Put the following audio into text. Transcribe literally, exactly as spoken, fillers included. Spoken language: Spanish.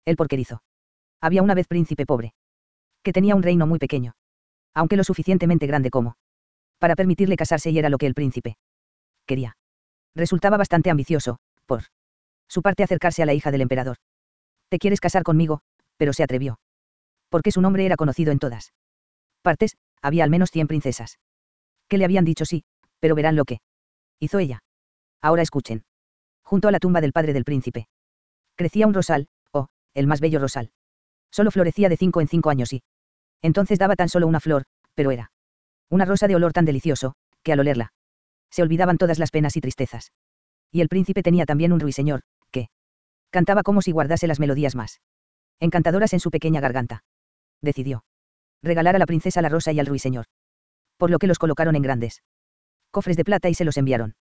El porquerizo. Había una vez príncipe pobre. Que tenía un reino muy pequeño. Aunque lo suficientemente grande como para permitirle casarse, y era lo que el príncipe quería. Resultaba bastante ambicioso, por su parte, acercarse a la hija del emperador. ¿Te quieres casar conmigo? Pero se atrevió. Porque su nombre era conocido en todas partes, había al menos cien princesas que le habían dicho sí, pero verán lo que hizo ella. Ahora escuchen. Junto a la tumba del padre del príncipe crecía un rosal, oh, el más bello rosal. Solo florecía de cinco en cinco años y entonces daba tan solo una flor, pero era una rosa de olor tan delicioso, que al olerla se olvidaban todas las penas y tristezas. Y el príncipe tenía también un ruiseñor, que cantaba como si guardase las melodías más encantadoras en su pequeña garganta. Decidió regalar a la princesa la rosa y al ruiseñor, por lo que los colocaron en grandes cofres de plata y se los enviaron